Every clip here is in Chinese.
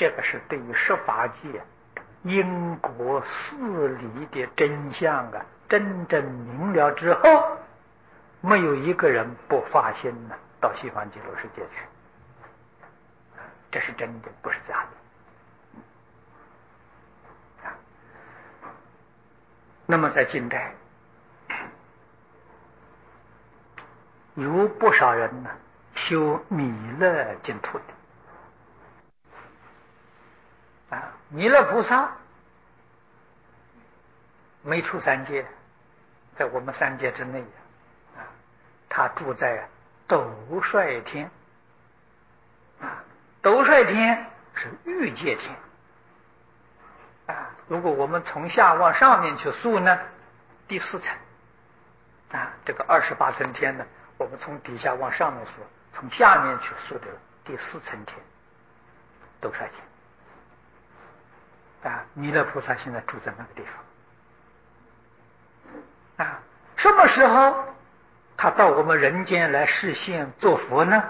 这个是对于十法界因果事理的真相啊，真正明了之后，没有一个人不发心呢到西方极乐世界去，这是真的，不是假的。那么在近代，有不少人呢修弥勒净土的。弥勒菩萨没出三界，在我们三界之内他住在斗率天斗率天是欲界天如果我们从下往上面去数呢，第四层这个28层天呢，我们从底下往上面数，从下面去数的第四层天斗率天弥勒菩萨现在住在那个地方什么时候他到我们人间来示现做佛呢？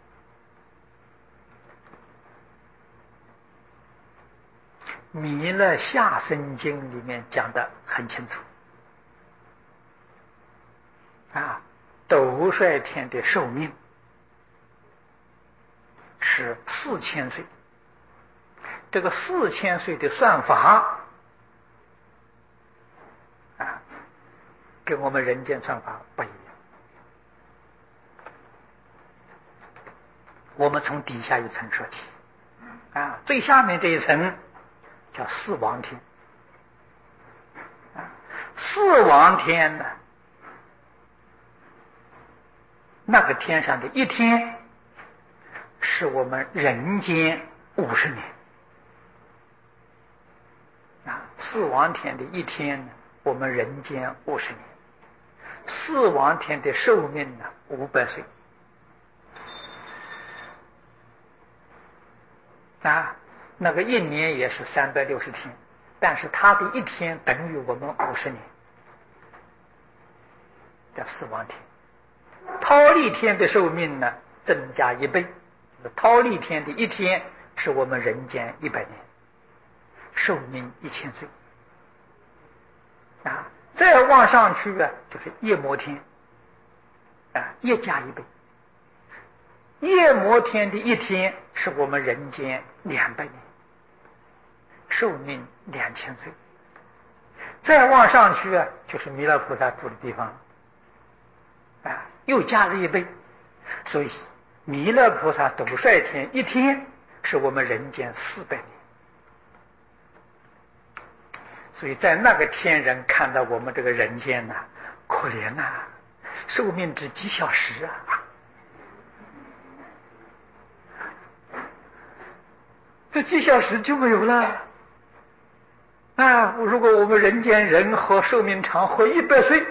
弥勒下生经里面讲得很清楚斗率天的寿命是4000岁，这个4000岁的算法跟我们人间算法不一样。我们从底下一层说起最下面这一层叫四王天四王天呢，那个天上的一天是我们人间50年四王天的一天呢，我们人间50年。四王天的寿命呢500岁那个一年也是360天，但是他的一天等于我们50年，叫四王天。忉利天的寿命呢增加1倍，忉利天的一天是我们人间100年，寿命1000岁再往上去就是夜摩天夜加1倍，夜摩天的一天是我们人间200年，寿命2000岁。再往上去就是弥勒菩萨住的地方又加了1倍，所以弥勒菩萨斗率天一天是我们人间400年。所以在那个天人看到我们这个人间可怜寿命只几小时这几小时就没有了如果我们人间人活寿命长，活100岁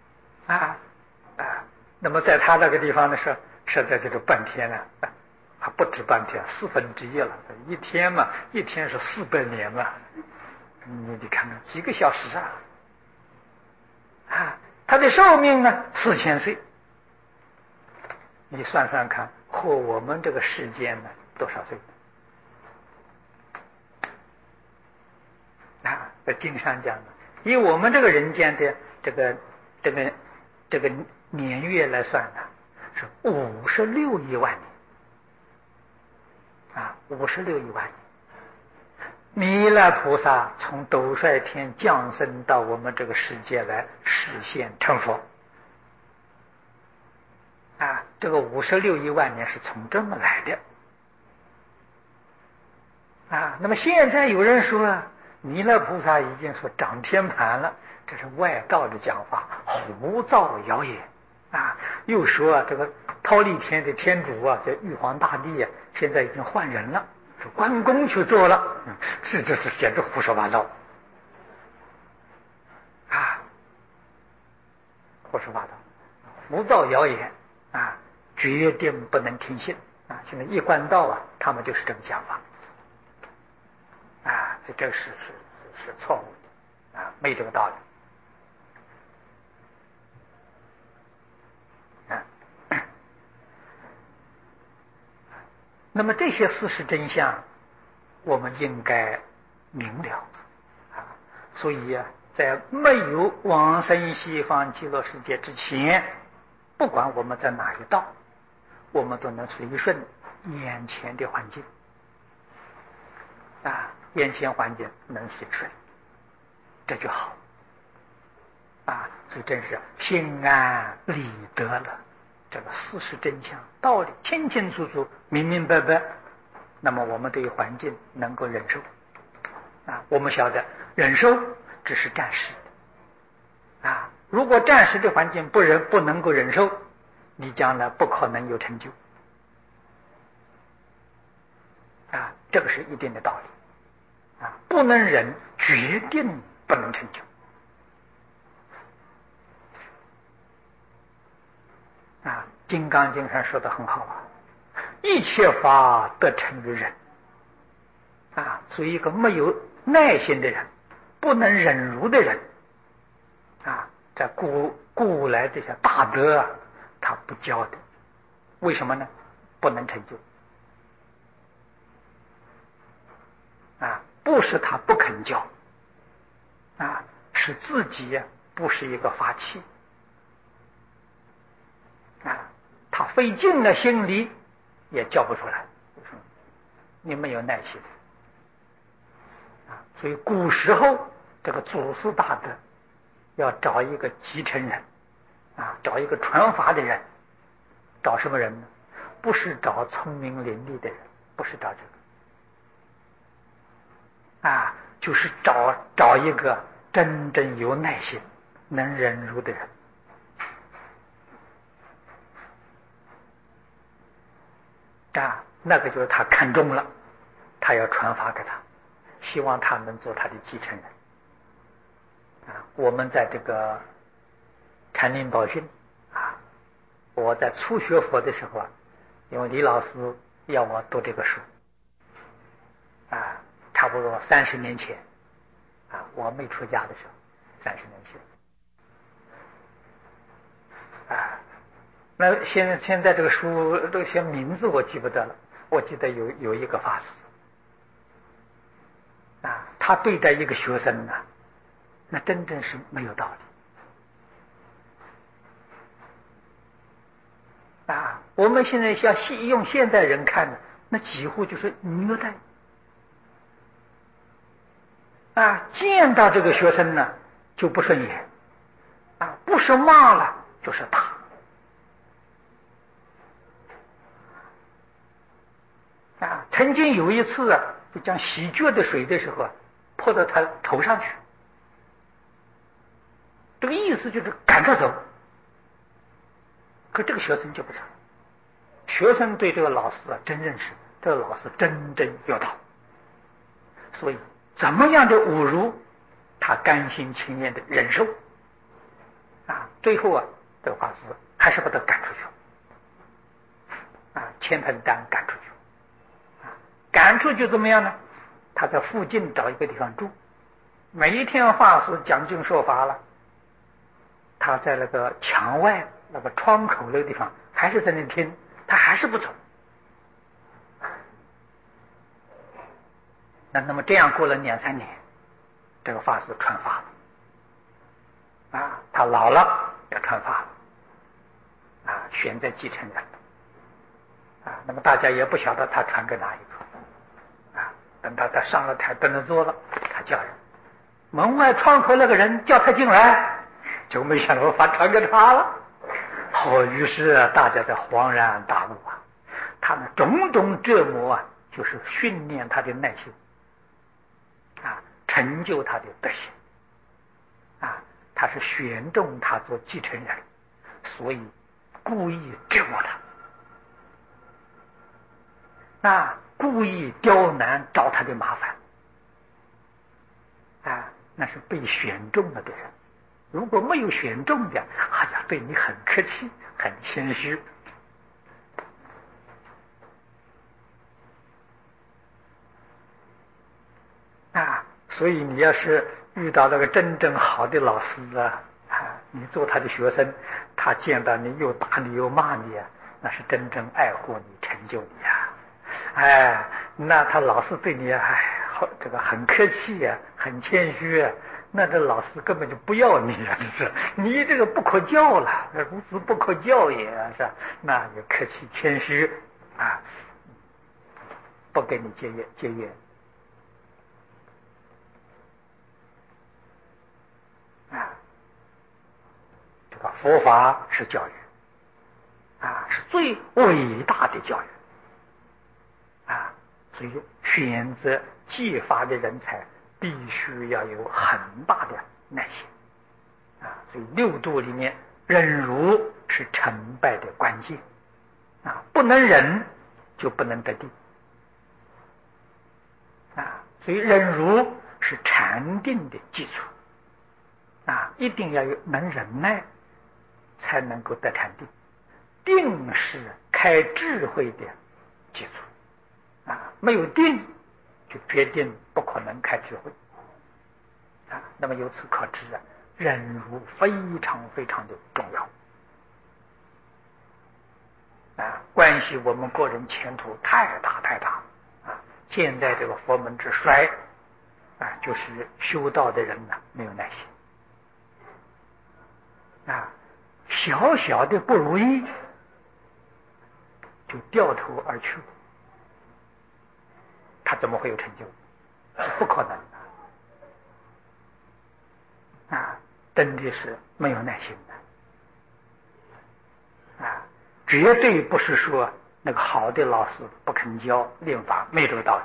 那么在他那个地方的时候，实在就是半天了还不止半天1/4了，一天嘛，一天是400年嘛，你看看几个小时他的寿命呢4000岁，你算算看和我们这个世间呢多少岁在经上讲以我们这个人间的这个年月来算是56亿万年56亿万年。弥勒菩萨从斗率天降生到我们这个世界来实现成佛这个56亿万年是从这么来的那么现在有人说弥勒菩萨已经说长天盘了，这是外道的讲法，胡造谣言又说这个忉利天的天主叫玉皇大帝现在已经换人了，是关公去做了这简直胡说八道胡说八道，胡造谣言决定不能听信现在一贯道他们就是这个讲法所以这个是错误的没这个道理那么这些事实真相我们应该明了啊。所以啊，在没有往生西方极乐世界之前，不管我们在哪一道，我们都能随顺眼前的环境啊，眼前环境能随顺，这就好啊。所以真是心安理得了，这个事实真相道理清清楚楚明明白白，那么我们对于环境能够忍受啊。我们晓得忍受只是暂时的啊，如果暂时的环境不能够忍受，你将来不可能有成就啊，这个是一定的道理啊。不能忍，决定不能成就啊。金刚经上说的很好啊，一切法得成于忍啊。所以一个没有耐心的人，不能忍辱的人啊，在古来这些大德啊，他不教的，为什么呢？不能成就啊，不是他不肯教啊，是自己不是一个法器啊，他费尽了心力也教不出来，你没有耐心啊。所以古时候这个祖师大德要找一个继承人啊，找一个传法的人。找什么人呢？不是找聪明伶俐的人，不是找这个啊，就是找一个真正有耐心能忍辱的人啊，那个就是他看中了，他要传法给他，希望他能做他的继承人啊。我们在这个禅林宝训啊，我在初学佛的时候啊，因为李老师要我读这个书啊，差不多30年前啊，我没出家的时候，30年前啊。那现在这个书这些名字我记不得了，我记得有一个法师啊，他对待一个学生呢，那真正是没有道理啊。我们现在像用现代人看，那几乎就是虐待啊，见到这个学生呢就不顺眼啊，不是骂了就是打啊。曾经有一次啊，就将洗脚的水的时候泼到他头上去，这个意思就是赶他走。可这个学生就不走，学生对这个老师啊真认识，这个老师真正有道，所以怎么样的侮辱他甘心情愿的忍受啊，最后啊这个法师还是把他赶出去啊，千盆担赶出去啊。赶出去怎么样呢？他在附近找一个地方住，每一天法师讲经说法了，他在那个墙外那个窗口那个地方还是在那听，他还是不走。那么这样过了2-3年，这个法师传法了啊，他老了要传法了啊，选择继承人啊。那么大家也不晓得他传给哪一个啊。等他上了台登了座了，他叫人，门外窗口那个人叫他进来，就没想到把传给他了。于是大家才恍然大悟啊，他们种种折磨啊，就是训练他的耐心啊，成就他的德行啊。他是选中他做继承人，所以故意折磨他啊，故意刁难找他的麻烦啊，那是被选中了的人。如果没有选中的，哎呀，对你很客气，很谦虚啊。所以你要是遇到那个真正好的老师啊，你做他的学生，他见到你又打你又骂你啊，那是真正爱护你、成就你啊。 哎，那他老师对你这个很客气呀，很谦虚啊，那这老师根本就不要你啊，这是你这个不可教了，孺子不可教也，是吧？那就客气谦虚啊，不跟你结缘啊。这个佛法是教育啊，是最伟大的教育啊，所以选择继法的人才必须要有很大的耐心啊。所以六度里面忍辱是成败的关键啊，不能忍就不能得定啊。所以忍辱是禅定的基础啊，一定要有能忍耐才能够得禅定，定是开智慧的基础啊，没有定就决定不可能开智慧啊。那么由此可知啊，忍辱非常非常的重要啊，关系我们个人前途太大太大啊。现在这个佛门之衰啊，就是修道的人呢没有耐心啊，小小的不如意就掉头而去，他怎么会有成就？不可能的啊！真的是没有耐心的啊！绝对不是说那个好的老师不肯教练法，没这个道理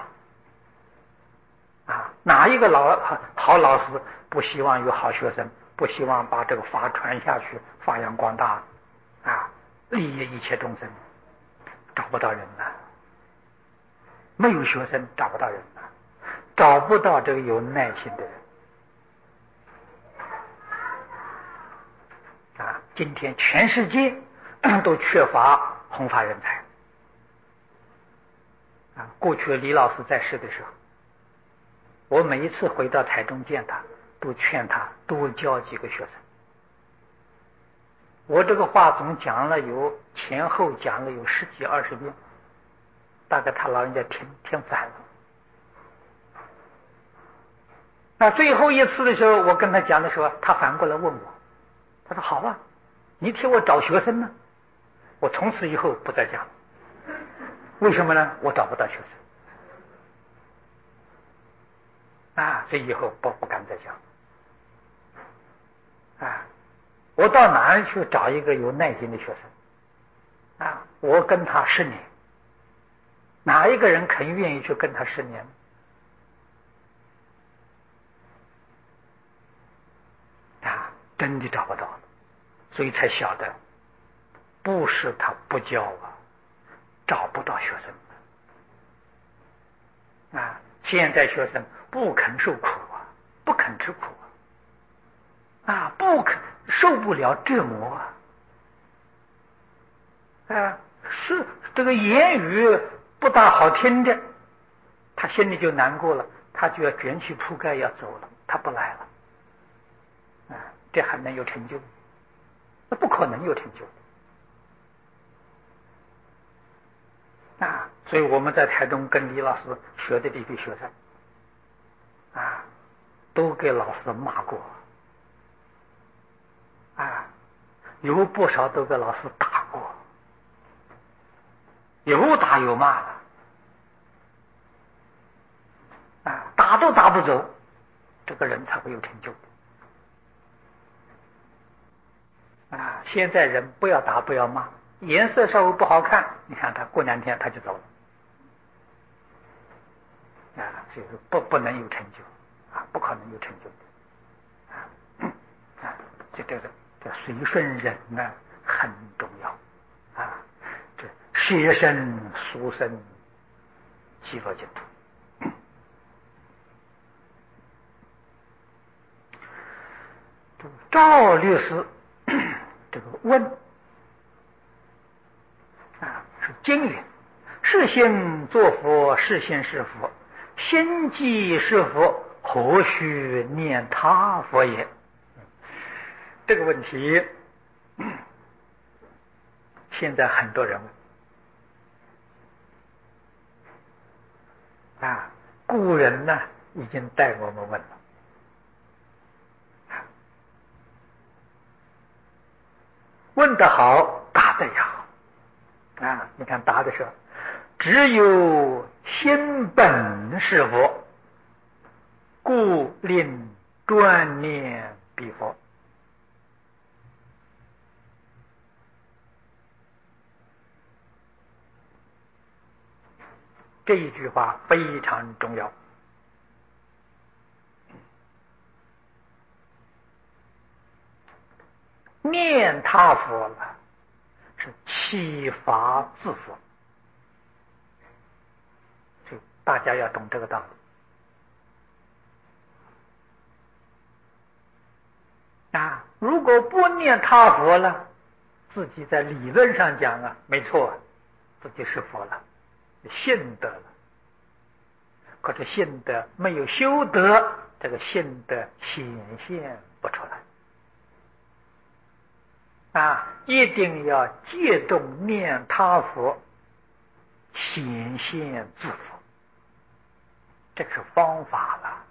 啊！哪一个好老师不希望有好学生，不希望把这个法传下去，发扬光大啊，利益一切众生？找不到人了，没有学生找不到人了，找不到这个有耐心的人啊！今天全世界都缺乏弘法人才啊！过去李老师在世的时候，我每一次回到台中见他，都劝他多教几个学生。我这个话总讲了前后讲了有10几20遍，大概他老人家听烦了。那最后一次的时候，我跟他讲的时候，他反过来问我，他说：“好啊，你替我找学生呢。”我从此以后不再讲了。为什么呢？我找不到学生啊，所以以后不敢再讲啊。我到哪儿去找一个有耐心的学生啊？我跟他10年，哪一个人肯愿意去跟他10年？啊，真的找不到了，所以才晓得，不是他不教啊，找不到学生啊。现在学生不肯受苦啊，不肯吃苦啊，不肯受不了折磨啊，是这个言语不大好听的，他心里就难过了，他就要卷起铺盖要走了，他不来了啊，这还能有成就？那不可能有成就啊！所以我们在台中跟李老师学的这批学生啊，都给老师骂过啊，有不少都给老师打过，有打有骂了啊，打都打不走，这个人才会有成就啊！现在人不要打不要骂，颜色稍微不好看，你看他过2天他就走了啊，所以说不能有成就啊，不可能有成就啊！这随顺人呢很重要啊，这舍身赎身，极乐净土。赵律师这个问啊，是经云：是心作佛，是心是佛，心即是佛，何须念他佛也？这个问题现在很多人问啊，古人呢已经带我们问了。问得好，答得也好啊！你看答的时候，只有心本是佛，故令专念彼佛。这一句话非常重要。念他佛了，是启发自佛，所以大家要懂这个道理啊！如果不念他佛了，自己在理论上讲啊，没错，自己是佛了，信德了。可是信德没有修德，这个信德显现不出来。啊，一定要借动念他佛，显现自佛，这是方法了。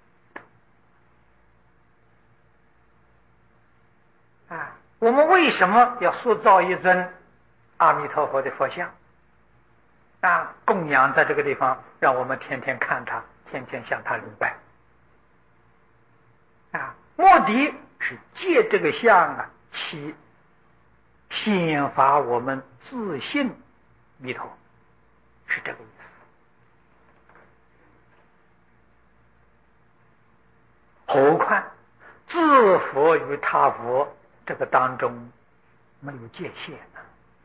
啊，我们为什么要塑造一尊阿弥陀佛的佛像？啊，供养在这个地方，让我们天天看他，天天向他礼拜。啊，目的是借这个像啊，显发我们自信弥陀，是这个意思。何况自佛与他佛这个当中没有界限呢，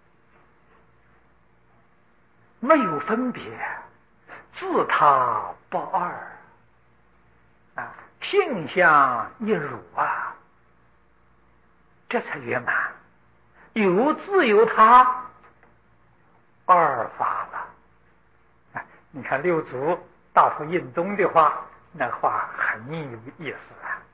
没有分别，自他不二啊，性相一如啊，这才圆满。有自有他，二法了。你看六祖大佛印宗的话，那话很有意思啊。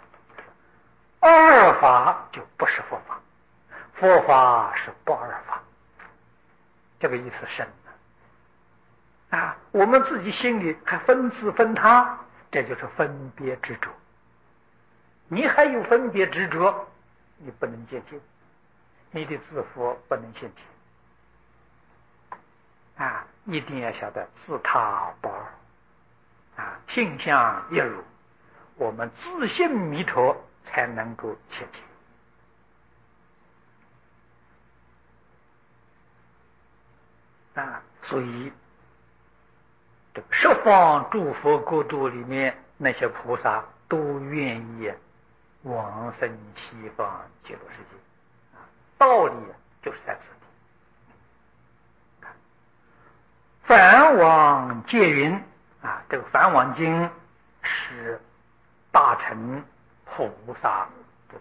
二法就不是佛法，佛法是不二法，这个意思深了啊。我们自己心里还分自分他，这就是分别执着。你还有分别执着，你不能接近，你的自佛不能现前啊！一定要晓得自他不二啊，性相一如，我们自信弥陀才能够现前啊！所以这个十方诸佛国度里面，那些菩萨都愿意往生西方极乐世界啊，道理就是在此地。梵网戒云啊，这个《梵网经》是大乘菩萨的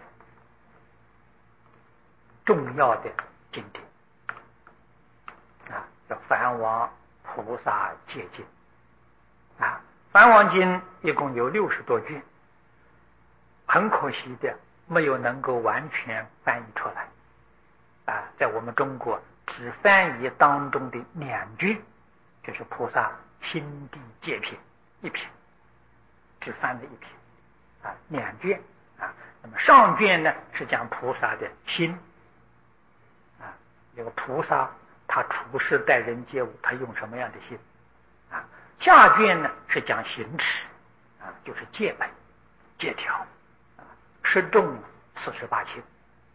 重要的经典啊，叫《梵网菩萨戒经》啊，《梵网经》一共有60多卷，很可惜的没有能够完全翻译出来啊，在我们中国只翻译当中的2卷。就是菩萨心地戒品1品，只翻了1品啊，2卷啊。那么上卷呢是讲菩萨的心啊，这个菩萨他处事待人接物，他用什么样的心啊？下卷呢是讲行持啊，就是戒本戒条啊，持重48经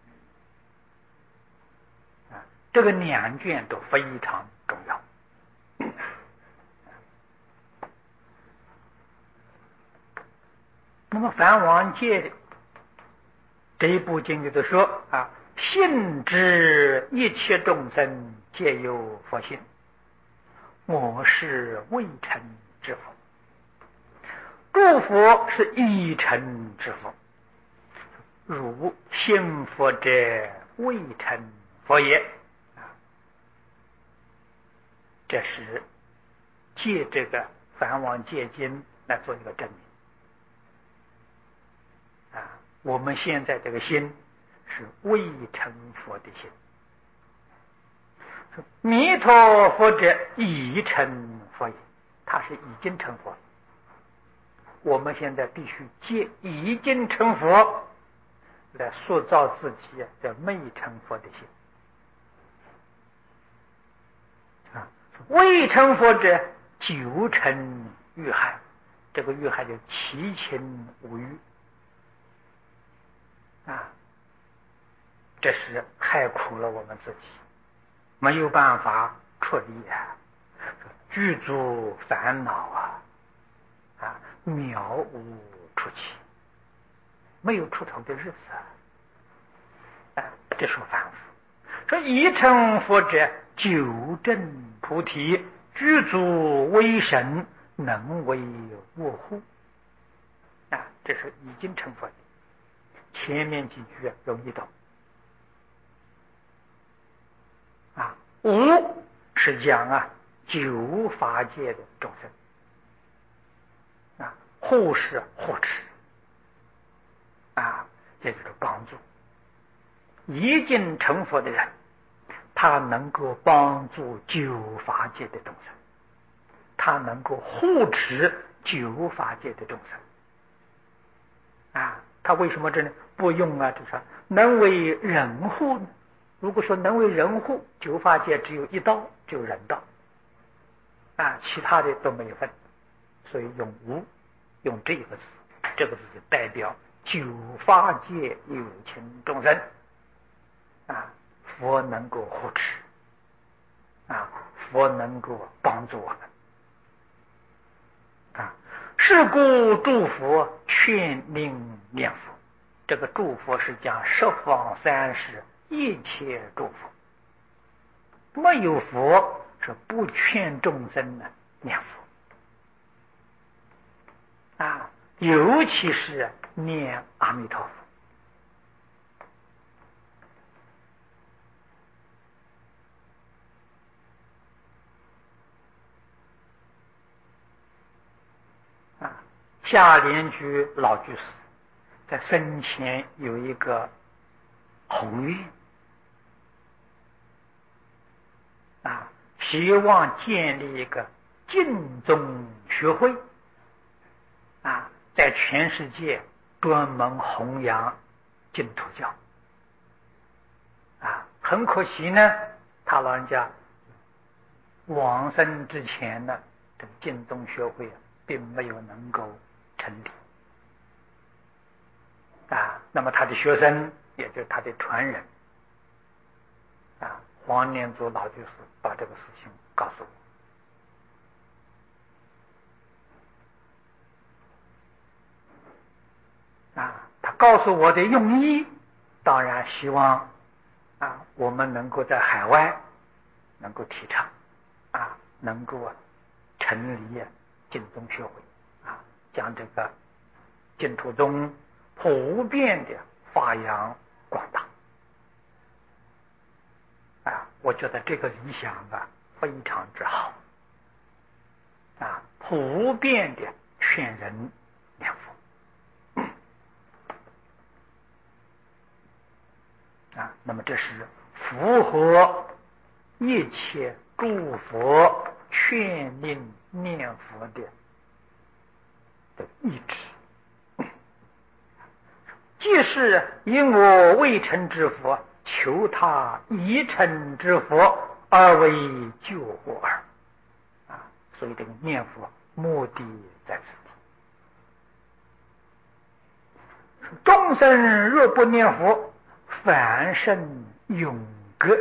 啊，这个2卷都非常重要。那么《梵网戒》这一部经里头说啊，信知一切众生皆有佛性，我是未成之佛，诸佛是已成之佛，汝信佛者未成佛也啊。这是借这个《梵网戒经》来做一个证明啊，我们现在这个心是未成佛的心，弥陀佛者已成佛也， 他是已经成佛。我们现在必须借已经成佛来塑造自己的未成佛的心啊。未成佛者九成欲害，这个欲害就七情五欲啊，这是害苦了我们自己，没有办法出离啊，具足烦恼啊，渺无出期，没有出头的日子啊，这是凡夫。说已成佛者九正菩提，具足威神，能为卧护啊，这是已经成佛的。前面几句容易懂啊。无是讲九法界的众生啊，护是护持啊，也就是帮助。已经成佛的人，他能够帮助九法界的众生，他能够护持九法界的众生啊。他为什么这呢？不用就是能为人护呢？如果说能为人护，九法界只有一道，只有人道啊，其他的都没有分，所以用无，用这个字，这个字就代表九法界有情众生啊，佛能够护持啊，佛能够帮助我们啊。是故诸佛劝令念佛，这个诸佛是讲十方三世一切诸佛，没有佛是不劝众生念佛啊，尤其是念阿弥陀佛啊。下联居老居士在生前有一个宏愿啊，希望建立一个净宗学会啊，在全世界专门弘扬净土教啊。很可惜呢，他老人家往生之前呢，这个净宗学会并没有能够成立啊。那么他的学生，也就是他的传人啊，黄念祖老居士把这个事情告诉我啊。他告诉我的用意，当然希望我们能够在海外能够提倡能够成立净宗学会将这个净土宗普遍的发扬光大我觉得这个理想非常之好普遍的劝人念佛那么这是符合一切诸佛劝令念佛的意志。即是以我未成之佛求他已成之佛，而为救我耳所以这个念佛目的在此地。众生若不念佛，凡圣永隔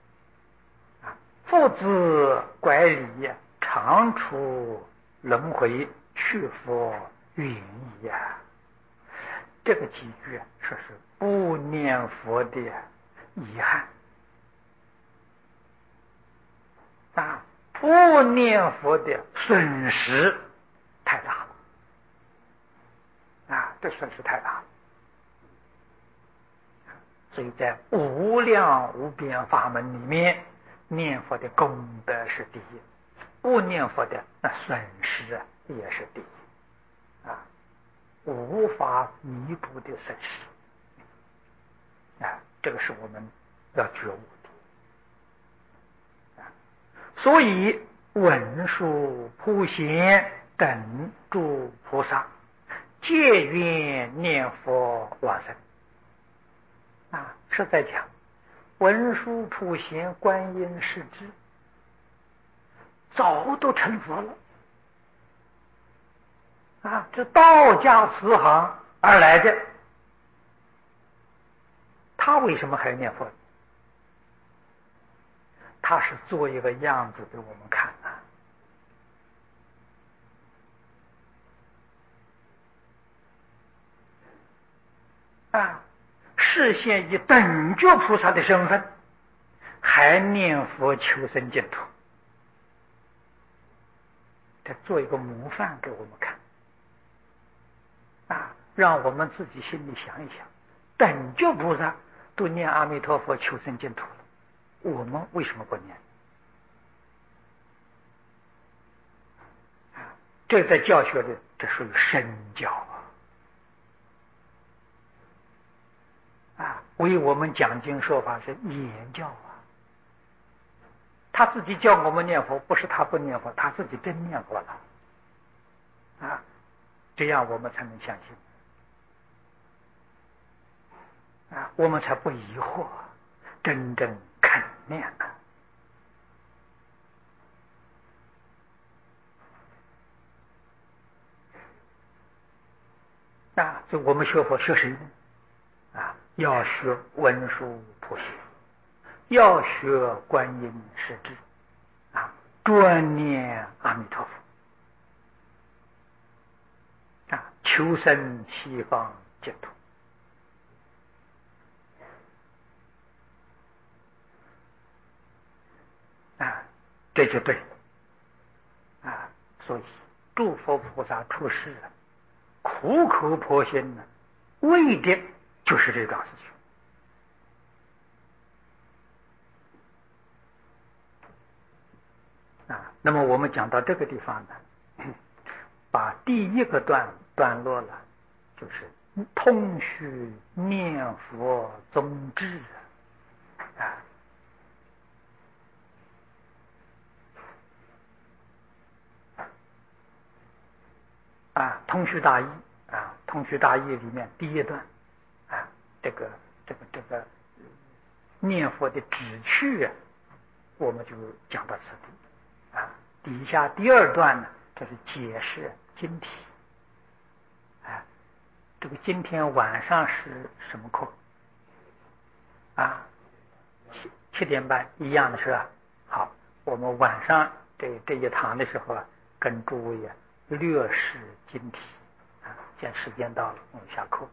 父子拐离常出轮回，去佛远矣这个几句说是不念佛的遗憾不念佛的损失太大了这损失太大了。所以在无量无边法门里面，念佛的功德是第一，不念佛的那损失也是第一无法弥补的损失这个是我们要觉悟的所以文殊、普贤等诸菩萨，皆愿念佛往生。是在讲文殊、普贤、观音、世智，早都成佛了。这道家慈航而来的，他为什么还念佛？他是做一个样子给我们看示现以等觉菩萨的身份，还念佛求生净土，这做一个模范给我们看让我们自己心里想一想，等觉菩萨都念阿弥陀佛求生净土了，我们为什么不念？这在教学里，这属于身教为我们讲经说法是言教他自己教我们念佛，不是他不念佛，他自己真念佛了这样我们才能相信我们才不疑惑，真正肯念所以我们学佛学谁呢？要学文殊普贤，要学观音世智专念阿弥陀佛求生西方净土这就对所以诸佛菩萨出世苦口婆心为的就是这桩事情那么我们讲到这个地方呢，把第一个段落了，就是通须念佛宗旨通须大义通须大义里面第一段这个念佛的旨趣我们就讲到此地底下第二段呢，这是解释经题这个今天晚上是什么课7点半一样的是吧？好，我们晚上这一堂的时候跟诸位略示经题现在时间到了，我们下课。